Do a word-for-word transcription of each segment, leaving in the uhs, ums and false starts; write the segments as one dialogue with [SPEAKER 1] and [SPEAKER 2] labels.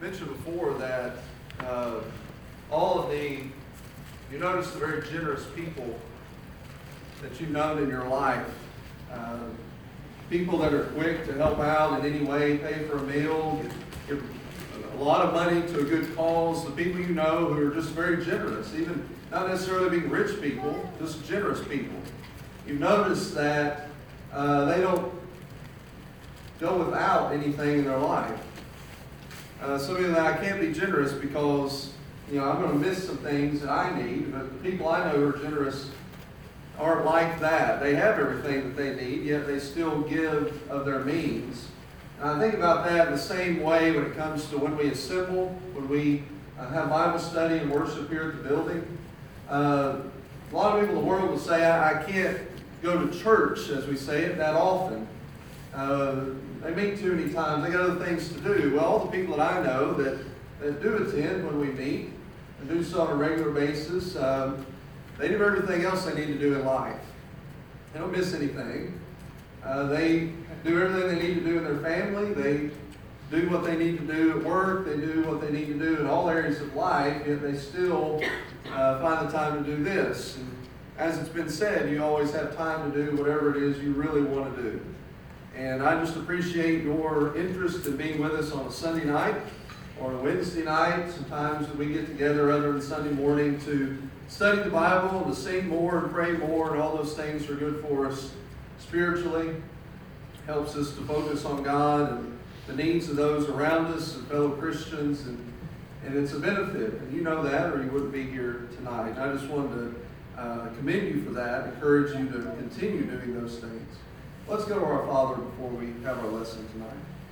[SPEAKER 1] mentioned before that uh, all of the, you notice the very generous people that you've known in your life. Uh, people that are quick to help out in any way, pay for a meal, give, give a lot of money to a good cause. The people you know who are just very generous, even not necessarily being rich people, just generous people. You've noticed that uh, they don't go without anything in their life. Uh, some of that I can't be generous because, you know, I'm going to miss some things that I need, but the people I know who are generous aren't like that. They have everything that they need, yet they still give of their means. And I think about that in the same way when it comes to when we assemble, when we uh, have Bible study and worship here at the building. Uh, a lot of people in the world will say, I, I can't go to church, as we say it, that often. Uh, they meet too many times. They got other things to do. Well, all the people that I know that, that do attend when we meet and do so on a regular basis, um, they do everything else they need to do in life. They don't miss anything. Uh, they do everything they need to do in their family. They do what they need to do at work. They do what they need to do in all areas of life, yet they still uh, find the time to do this. And as it's been said, you always have time to do whatever it is you really want to do. And I just appreciate your interest in being with us on a Sunday night or a Wednesday night. Sometimes we get together other than Sunday morning to study the Bible, to sing more and pray more, and all those things are good for us spiritually. Helps us to focus on God and the needs of those around us and fellow Christians, and, and it's a benefit. And you know that, or you wouldn't be here tonight. And I just wanted to uh, commend you for that, encourage you to continue doing those things. Let's go to our Father before we have our lesson tonight.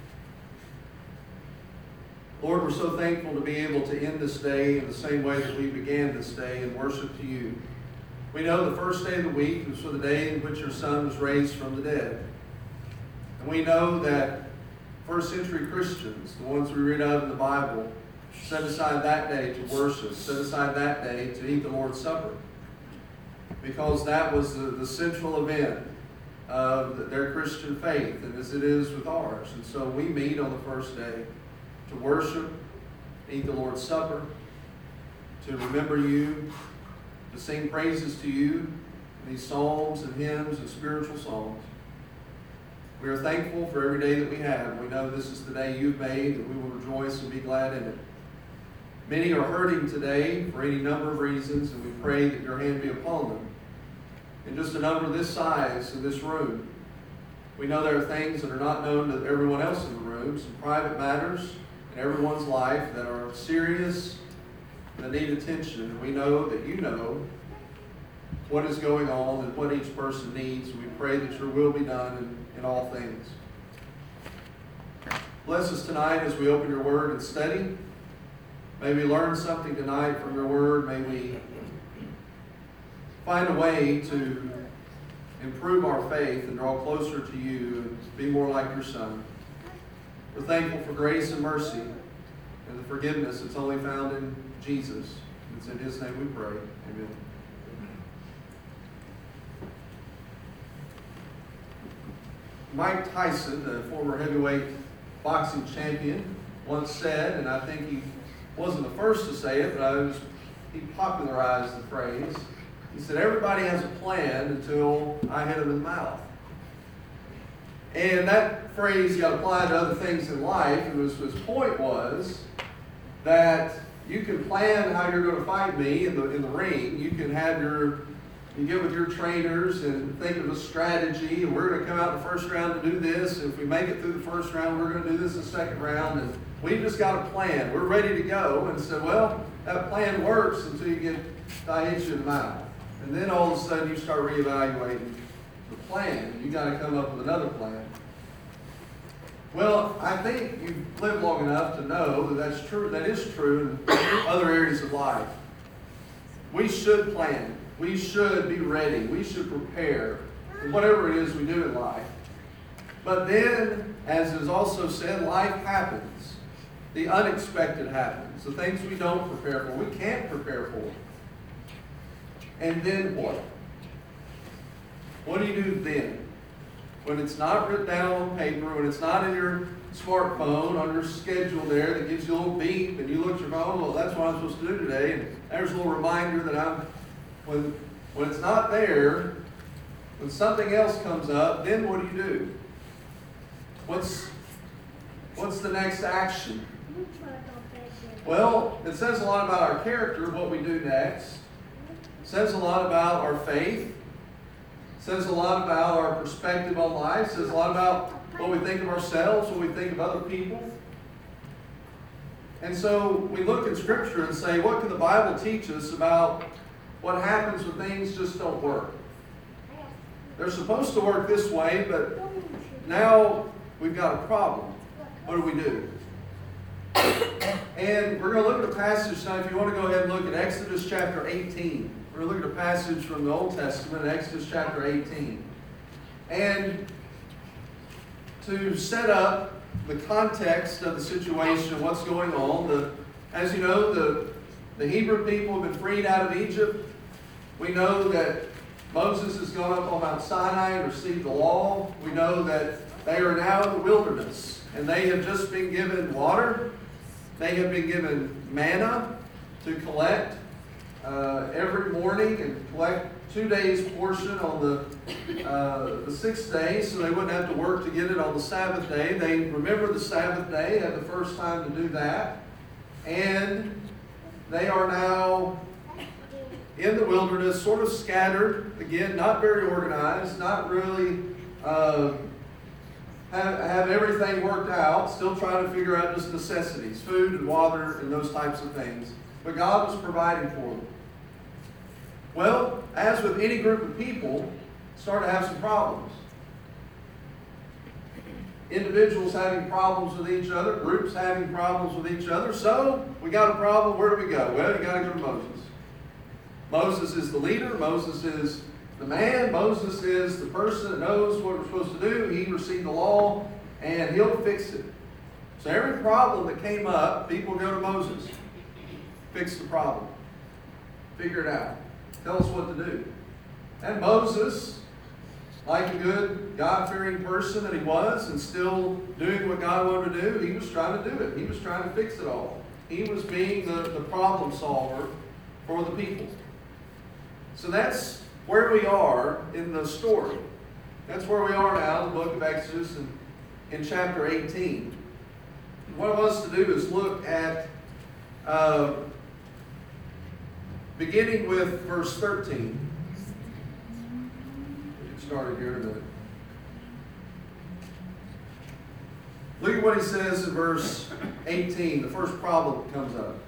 [SPEAKER 1] Lord, we're so thankful to be able to end this day in the same way that we began this day in worship to you. We know the first day of the week was for the day in which your Son was raised from the dead. And we know that first century Christians, the ones we read of in the Bible, set aside that day to worship, set aside that day to eat the Lord's Supper, because that was the, the central event of their Christian faith, and as it is with ours. And so we meet on the first day to worship, eat the Lord's Supper, to remember you, to sing praises to you, these psalms and hymns and spiritual songs. We are thankful for every day that we have. We know this is the day you've made, and we will rejoice and be glad in it. Many are hurting today for any number of reasons, and we pray that your hand be upon them. In just a number this size in this room, we know there are things that are not known to everyone else in the room, some private matters in everyone's life that are serious, that need attention. And we know that you know what is going on and what each person needs. We pray that your will be done in, in all things. Bless us tonight as we open your word and study. May we learn something tonight from your word. May we find a way to improve our faith and draw closer to you and be more like your Son. We're thankful for grace and mercy and the forgiveness that's only found in Jesus. It's in his name we pray. Amen. Mike Tyson, the former heavyweight boxing champion, once said, and I think he wasn't the first to say it, but I was, he popularized the phrase. He said, everybody has a plan until I hit him in the mouth. And that phrase got applied to other things in life. And his, his point was that you can plan how you're going to fight me in the in the ring. You can have your, you get with your trainers and think of a strategy. And we're going to come out in the first round to do this. If we make it through the first round, we're going to do this in the second round. And we've just got a plan. We're ready to go. And said, well, that plan works until you get, I hit you in the mouth. And then all of a sudden you start reevaluating the plan. You got to come up with another plan. Well, I think you've lived long enough to know that that's true. That is true in other areas of life. We should plan. We should be ready. We should prepare for whatever it is we do in life. But then, as is also said, life happens. The unexpected happens. The things we don't prepare for, we can't prepare for. And then what? What do you do then? When it's not written down on paper, when it's not in your smartphone on your schedule there that gives you a little beep, and you look at your phone, well, that's what I'm supposed to do today, and there's a little reminder that I'm, when, when it's not there, when something else comes up, then what do you do? What's, what's the next action? Well, it says a lot about our character, what we do next. It says a lot about our faith. It says a lot about our perspective on life. It says a lot about what we think of ourselves, what we think of other people. And so we look in Scripture and say, what can the Bible teach us about what happens when things just don't work? They're supposed to work this way, but now we've got a problem. What do we do? And we're going to look at a passage now. If you want to go ahead and look at Exodus chapter eighteen. We're going to look at a passage from the Old Testament, Exodus chapter eighteen. And to set up the context of the situation, what's going on, the, as you know, the, the Hebrew people have been freed out of Egypt. We know that Moses has gone up on Mount Sinai and received the law. We know that they are now in the wilderness, and they have just been given water. They have been given manna to collect uh, every morning and collect two days' portion on the, uh, the sixth day, so they wouldn't have to work to get it on the Sabbath day. They remember the Sabbath day, had the first time to do that, and they are now in the wilderness, sort of scattered, again, not very organized, not really uh, have, have everything worked out, still trying to figure out just necessities, food and water and those types of things. But God was providing for them. Well, as with any group of people, start to have some problems. Individuals having problems with each other, groups having problems with each other. So, we got a problem, where do we go? Well, you got to go to Moses. Moses is the leader. Moses is the man. Moses is the person that knows what we're supposed to do. He received the law, and he'll fix it. So every problem that came up, people go to Moses. Fix the problem. Figure it out. Tell us what to do. And Moses, like a good God-fearing person that he was, and still doing what God wanted to do, he was trying to do it. He was trying to fix it all. He was being the, the problem solver for the people. So that's where we are in the story. That's where we are now in the book of Exodus and in chapter eighteen. What I want us to do is look at, uh, beginning with verse thirteen. We'll get started here in a minute. Look at what he says in verse eighteen, the first problem that comes up.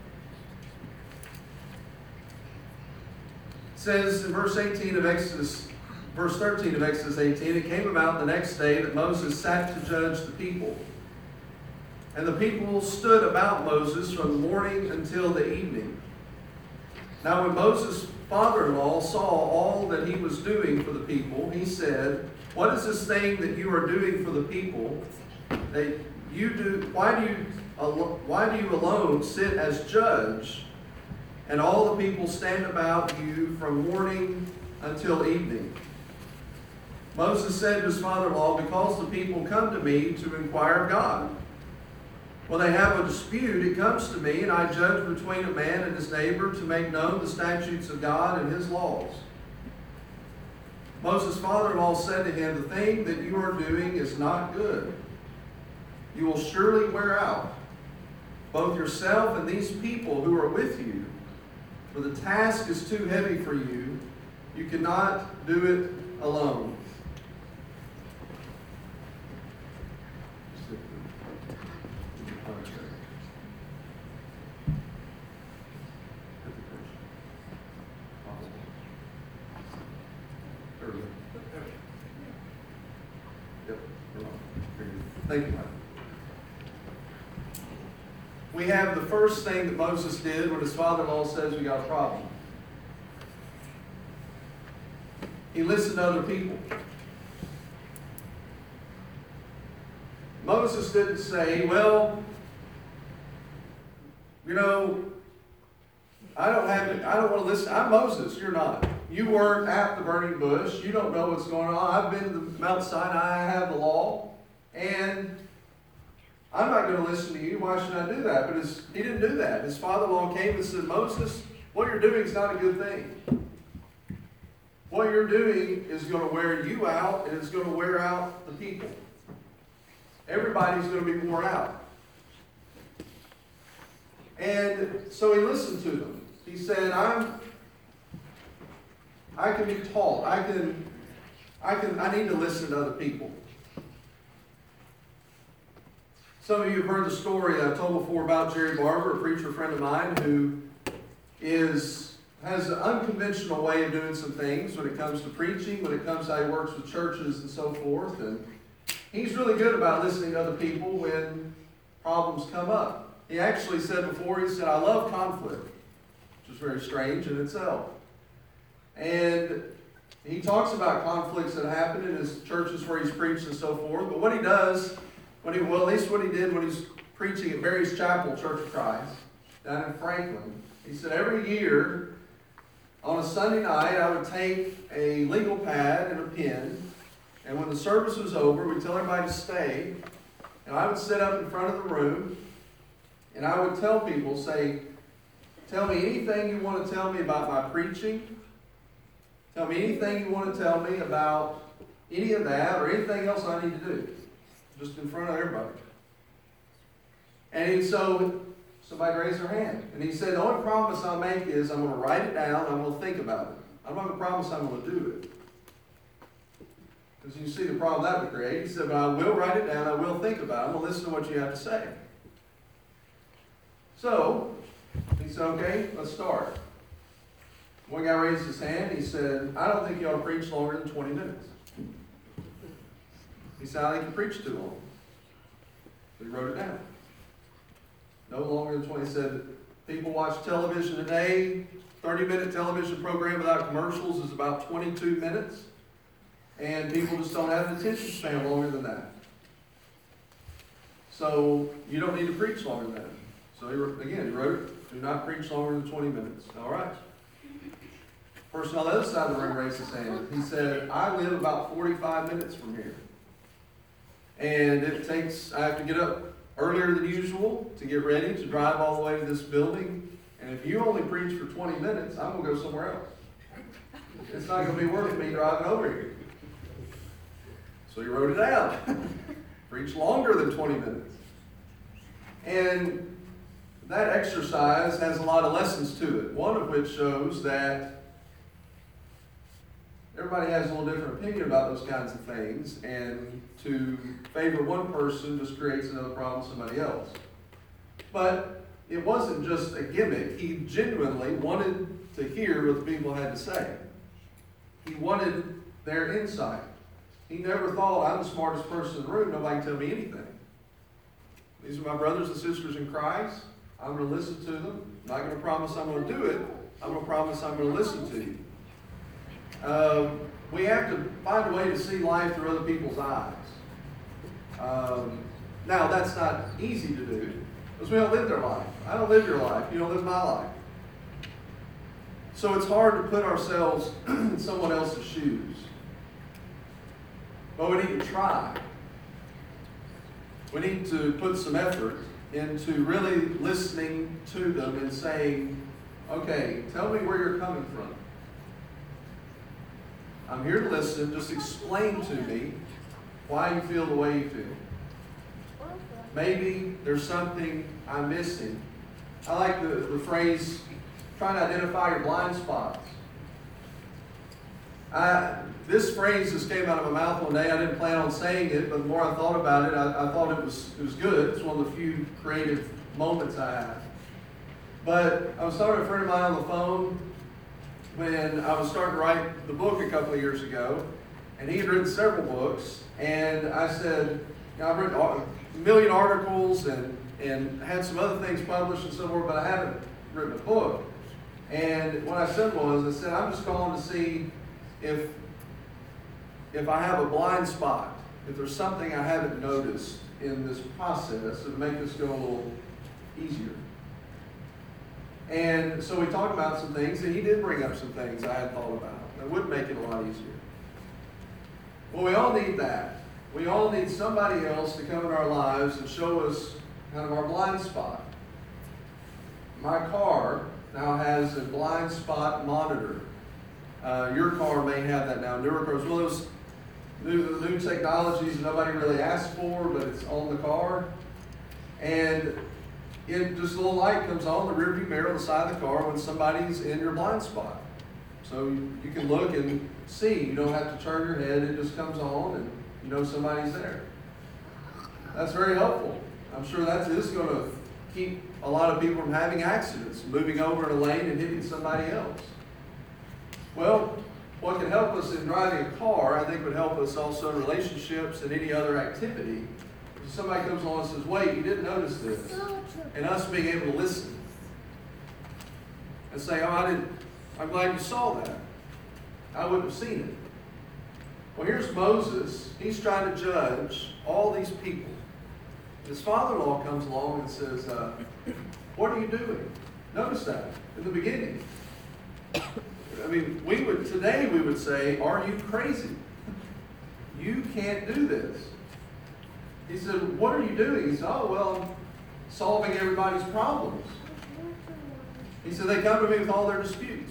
[SPEAKER 1] It says in verse eighteen of Exodus, verse thirteen of Exodus eighteen, it came about the next day that Moses sat to judge the people. And the people stood about Moses from the morning until the evening. Now when Moses' father-in-law saw all that he was doing for the people, he said, "What is this thing that you are doing for the people? That you do? Why do you? Why do you alone sit as judge? And all the people stand about you from morning until evening." Moses said to his father-in-law, "Because the people come to me to inquire of God. When they have a dispute, it comes to me, and I judge between a man and his neighbor to make known the statutes of God and his laws." Moses' father-in-law said to him, "The thing that you are doing is not good. You will surely wear out, both yourself and these people who are with you. For the task is too heavy for you. You cannot do it alone." Thank you, Mike. We have the first thing that Moses did when his father-in-law says we got a problem. He listened to other people. Moses didn't say, "Well, you know, I don't have to, I don't want to listen. I'm Moses, you're not. You weren't at the burning bush. You don't know what's going on. I've been to Mount Sinai, I have the law. And I'm not going to listen to you. Why should I do that? But his, he didn't do that. His father-in-law came and said, Moses, what you're doing is not a good thing. What you're doing is going to wear you out, and it's going to wear out the people. Everybody's going to be worn out. And so he listened to them. He said, I'm, I can be taught. I can, I can, I need to listen to other people. Some of you have heard the story I've told before about Jerry Barber, a preacher friend of mine, who is has an unconventional way of doing some things when it comes to preaching, when it comes to how he works with churches and so forth. And he's really good about listening to other people when problems come up. He actually said before, he said, I love conflict, which is very strange in itself. And he talks about conflicts that happen in his churches where he's preached and so forth. But what he does, when he, well, at least what he did when he's preaching at Mary's Chapel Church of Christ down in Franklin, he said every year on a Sunday night I would take a legal pad and a pen, and when the service was over, we'd tell everybody to stay, and I would sit up in front of the room, and I would tell people, say, tell me anything you want to tell me about my preaching. Tell me anything you want to tell me about any of that or anything else I need to do. Just in front of everybody. And he, so somebody raised their hand. And he said, the only promise I'll make is I'm going to write it down, I'm going to think about it. I'm not going to promise I'm going to do it. Because you see the problem that would create. He said, but I will write it down, I will think about it, I'm going to listen to what you have to say. So, he said, okay, let's start. One guy raised his hand, he said, I don't think you ought to preach longer than twenty minutes. He said, I think you preach too long. So he wrote it down. No longer than twenty. He said, people watch television today. thirty-minute television program without commercials is about twenty-two minutes. And people just don't have an attention span longer than that. So you don't need to preach longer than that. So he wrote, again, he wrote it, do not preach longer than twenty minutes. All right. Person on the other side of the room raised his hand. He said, I live about forty-five minutes from here. And it takes, I have to get up earlier than usual to get ready to drive all the way to this building. And if you only preach for twenty minutes, I'm going to go somewhere else. It's not going to be worth me driving over here. So he wrote it down. Preach longer than twenty minutes. And that exercise has a lot of lessons to it. One of which shows that everybody has a little different opinion about those kinds of things, and to favor one person just creates another problem with somebody else. But it wasn't just a gimmick. He genuinely wanted to hear what the people had to say. He wanted their insight. He never thought, I'm the smartest person in the room, nobody can tell me anything. These are my brothers and sisters in Christ. I'm going to listen to them. I'm not going to promise I'm going to do it. I'm going to promise I'm going to listen to you. Um, we have to find a way to see life through other people's eyes. Um, now, that's not easy to do, because we don't live their life. I don't live your life. You don't live my life. So it's hard to put ourselves in someone else's shoes. But we need to try. We need to put some effort into really listening to them and saying, okay, tell me where you're coming from. I'm here to listen. Just explain to me why you feel the way you feel. Maybe there's something I'm missing. I like the, the phrase, trying to identify your blind spots. I, this phrase just came out of my mouth one day. I didn't plan on saying it, but the more I thought about it, I, I thought it was, it was good. It's one of the few creative moments I have. But I was talking to a friend of mine on the phone when I was starting to write the book a couple of years ago, and he had written several books, and I said, you know, I've written a million articles and, and had some other things published and so forth, but I haven't written a book. And what I said was, I said, I'm just calling to see if, if I have a blind spot, if there's something I haven't noticed in this process that would make this go a little easier. And so we talked about some things, and he did bring up some things I had thought about that would make it a lot easier. Well, we all need that. we all need somebody else to come in our lives and show us kind of our blind spot. My car now has a blind spot monitor. Uh, your car may have that now. Newer cars, well, those new, new technologies nobody really asked for, but it's on the car. And it just a little light comes on the rearview mirror on the side of the car when somebody's in your blind spot. So you, you can look and see. You don't have to turn your head. It just comes on and you know somebody's there. That's very helpful. I'm sure that is going to keep a lot of people from having accidents, moving over in a lane and hitting somebody else. Well, what can help us in driving a car, I think would help us also in relationships and any other activity. If somebody comes along and says, wait, you didn't notice this. And us being able to listen and say, oh, I didn't, I'm glad you saw that. I wouldn't have seen it. Well, here's Moses. He's trying to judge all these people. His father-in-law comes along and says, uh, what are you doing? Notice that in the beginning. I mean, we would today we would say, are you crazy? You can't do this. He said, what are you doing? He said, oh, well, I'm solving everybody's problems. He said, they come to me with all their disputes.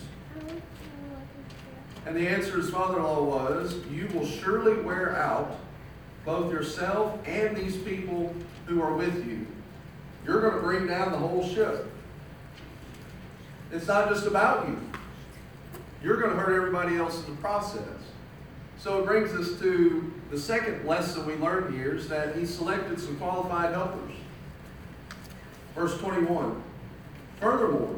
[SPEAKER 1] And the answer to his father-in-law was, you will surely wear out both yourself and these people who are with you. You're going to bring down the whole ship. It's not just about you. You're going to hurt everybody else in the process. So it brings us to the second lesson we learned here, is that he selected some qualified helpers. Verse twenty-one. Furthermore,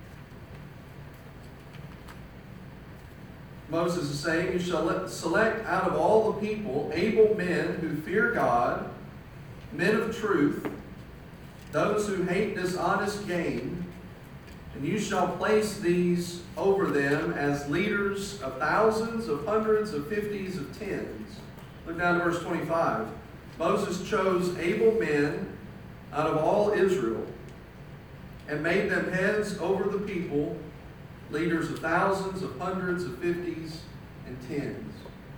[SPEAKER 1] Moses is saying, you shall let, select out of all the people able men who fear God, men of truth, those who hate dishonest gain, and you shall place these over them as leaders of thousands, of hundreds, of fifties, of tens. Look down to verse twenty-five. Moses chose able men out of all Israel and made them heads over the people, leaders of thousands, of hundreds, of fifties, and tens.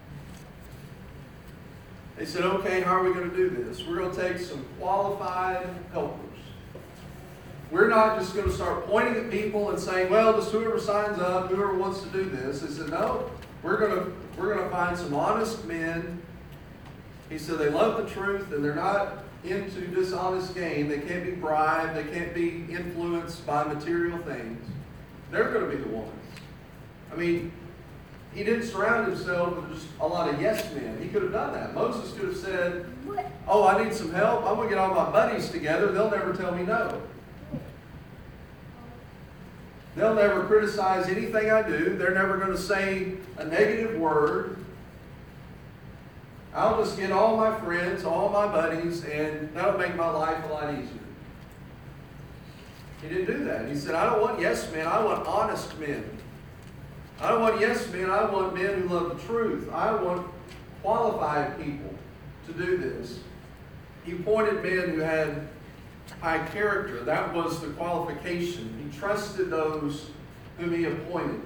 [SPEAKER 1] They said, okay, how are we going to do this? We're going to take some qualified helpers. We're not just going to start pointing at people and saying, well, just whoever signs up, whoever wants to do this. They said, no, we're going to, we're going to find some honest men. He said they love the truth and they're not into dishonest gain. They can't be bribed. They can't be influenced by material things. They're going to be the ones. I mean, he didn't surround himself with just a lot of yes men. He could have done that. Moses could have said, oh, I need some help. I'm going to get all my buddies together. They'll never tell me no. They'll never criticize anything I do. They're never going to say a negative word. I'll just get all my friends, all my buddies, and that'll make my life a lot easier. He didn't do that. He said, I don't want yes men. I want honest men. I don't want yes men. I want men who love the truth. I want qualified people to do this. He appointed men who had high character. That was the qualification. He trusted those whom he appointed.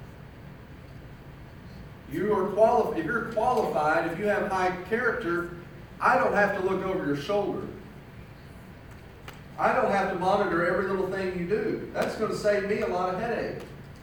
[SPEAKER 1] You are qualified. If you're qualified, if you have high character, I don't have to look over your shoulder. I don't have to monitor every little thing you do. That's going to save me a lot of headache.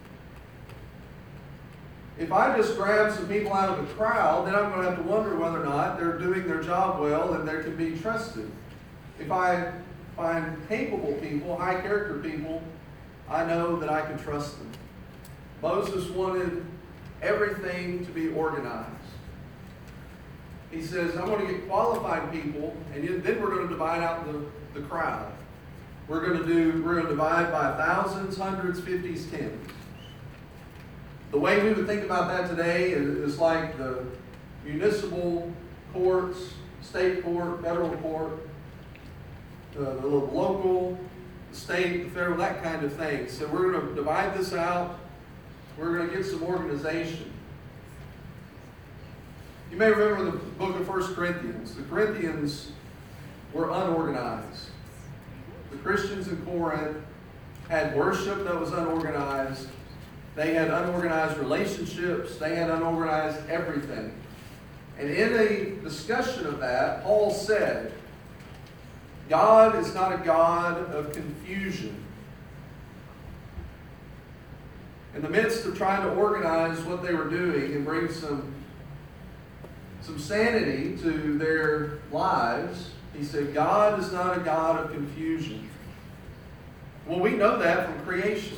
[SPEAKER 1] If I just grab some people out of the crowd, then I'm going to have to wonder whether or not they're doing their job well and they can be trusted. If I find capable people, high character people, I know that I can trust them. Moses wanted everything to be organized. He says, I'm going to get qualified people, and then we're going to divide out the, the crowd. We're going to do, we're going to divide by thousands, hundreds, fifties, tens. The way we would think about that today is, is like the municipal courts, state court, federal court, the, the local, the state, the federal, that kind of thing. So we're going to divide this out. We're going to get some organization. You may remember the book of First Corinthians. The Corinthians were unorganized. The Christians in Corinth had worship that was unorganized. They had unorganized relationships. They had unorganized everything. And in a discussion of that, Paul said, God is not a God of confusion. In the midst of trying to organize what they were doing and bring some, some sanity to their lives, he said, God is not a God of confusion. Well, we know that from creation.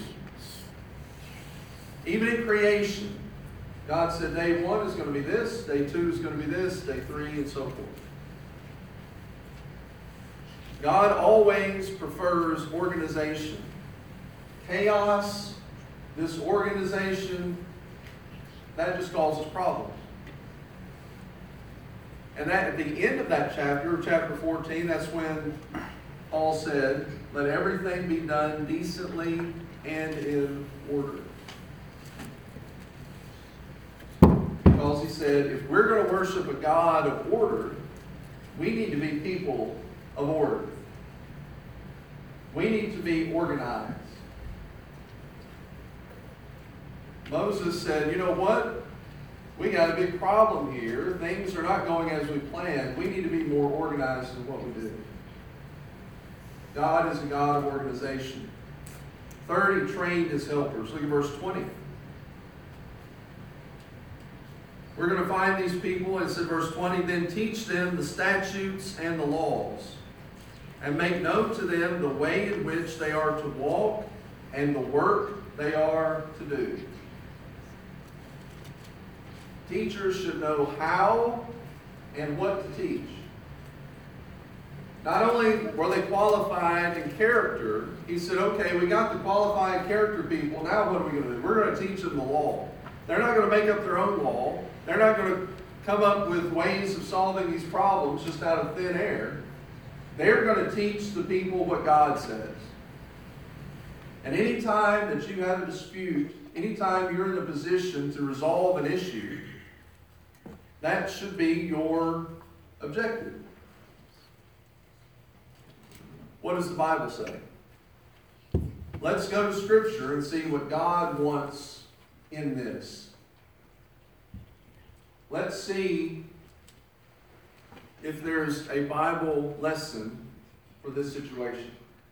[SPEAKER 1] Even in creation, God said day one is going to be this, day two is going to be this, day three, and so forth. God always prefers organization. Chaos, disorganization, that just causes problems. And that, at the end of that chapter, chapter fourteen, that's when Paul said, let everything be done decently and in order. Because he said, if we're going to worship a God of order, we need to be people of order. We need to be organized. Moses said, you know what? We got a big problem here. Things are not going as we planned. We need to be more organized in what we do. God is a God of organization. Third, he trained his helpers. Look at verse twenty. We're going to find these people, it said verse twenty, then teach them the statutes and the laws, and make known to them the way in which they are to walk and the work they are to do. Teachers should know how and what to teach. Not only were they qualified in character, he said, okay, we got the qualified character people, now what are we going to do? We're going to teach them the law. They're not going to make up their own law. They're not going to come up with ways of solving these problems just out of thin air. They're going to teach the people what God says. And any time that you have a dispute, anytime you're in a position to resolve an issue, that should be your objective. What does the Bible say? Let's go to Scripture and see what God wants in this. Let's see if there's a Bible lesson for this situation.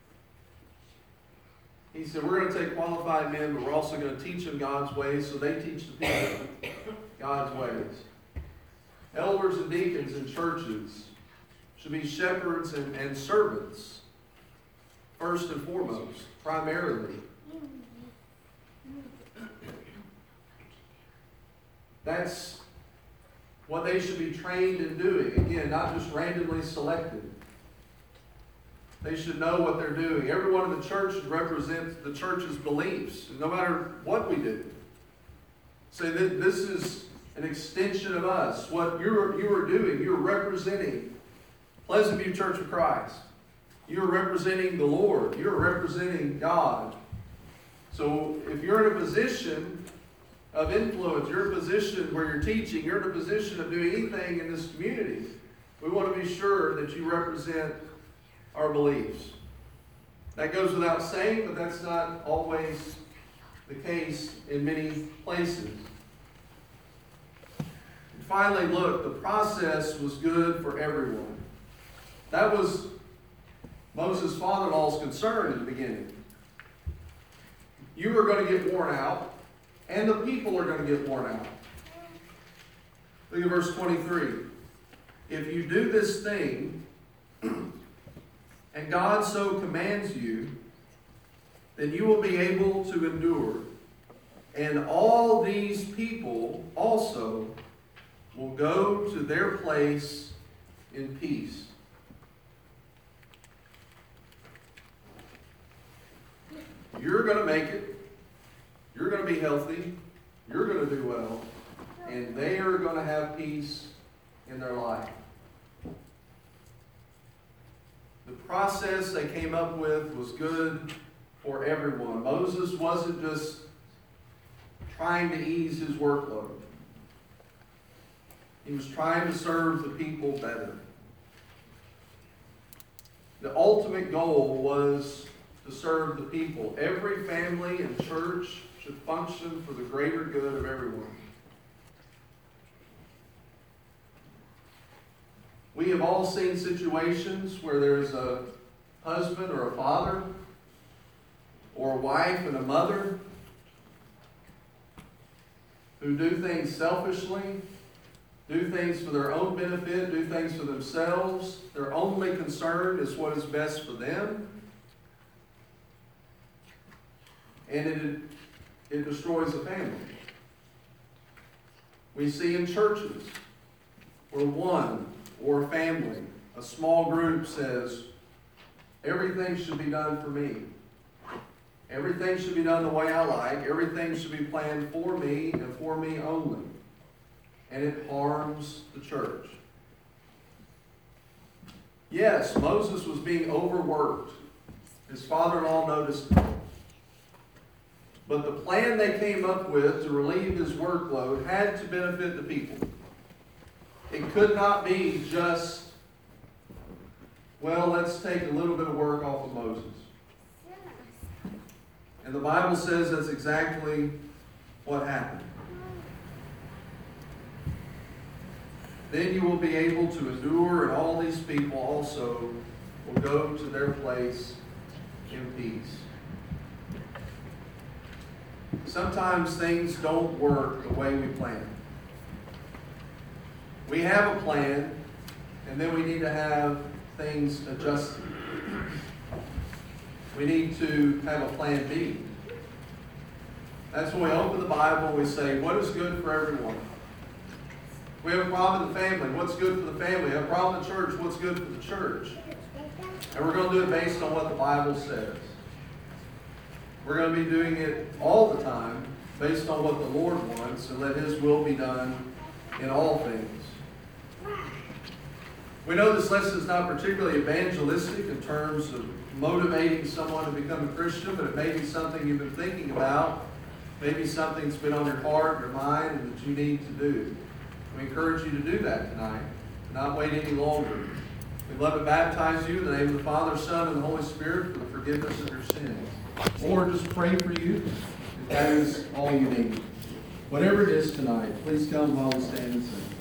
[SPEAKER 1] He said, we're going to take qualified men, but we're also going to teach them God's ways, so they teach the people God's ways. Elders and deacons in churches should be shepherds and, and servants, first and foremost, primarily. That's what they should be trained in doing. Again, not just randomly selected. They should know what they're doing. Everyone in the church should represent the church's beliefs, no matter what we do. Say that this is an extension of us. What you're, you are doing, you're representing Pleasant View Church of Christ. You're representing the Lord. You're representing God. So if you're in a position of influence, you're in a position where you're teaching, you're in a position of doing anything in this community, we want to be sure that you represent our beliefs. That goes without saying, but that's not always the case in many places. And finally, look, the process was good for everyone. That was Moses' father-in-law's concern in the beginning. You are going to get worn out, and the people are going to get worn out. Look at verse twenty-three. If you do this thing, and God so commands you, then you will be able to endure. And all these people also will go to their place in peace. You're going to make it. You're going to be healthy. You're going to do well. And they are going to have peace in their life. The process they came up with was good for everyone. Moses wasn't just trying to ease his workload. He was trying to serve the people better. The ultimate goal was to serve the people. Every family and church should function for the greater good of everyone. We have all seen situations where there's a husband or a father or a wife and a mother who do things selfishly, do things for their own benefit, do things for themselves. Their only concern is what is best for them. And it, it destroys the family. We see in churches where one or a family, a small group says, everything should be done for me. Everything should be done the way I like. Everything should be planned for me and for me only. And it harms the church. Yes, Moses was being overworked. His father-in-law noticed it. But the plan they came up with to relieve his workload had to benefit the people. It could not be just, well, let's take a little bit of work off of Moses. And the Bible says that's exactly what happened. Then you will be able to endure, and all these people also will go to their place in peace. Sometimes things don't work the way we plan. We have a plan, and then we need to have things adjusted. We need to have a plan B. That's when we open the Bible and we say, what is good for everyone? We have a problem in the family. What's good for the family? We have a problem in the church. What's good for the church? And we're going to do it based on what the Bible says. We're going to be doing it all the time based on what the Lord wants, and let His will be done in all things. We know this lesson is not particularly evangelistic in terms of motivating someone to become a Christian, but it may be something you've been thinking about, maybe something that's been on your heart, your mind, and that you need to do. We encourage you to do that tonight, not wait any longer. We'd love to baptize you in the name of the Father, Son, and the Holy Spirit for the forgiveness of your sins. Or just pray for you if that is all you need. Whatever it is tonight, please come while we stand and sing.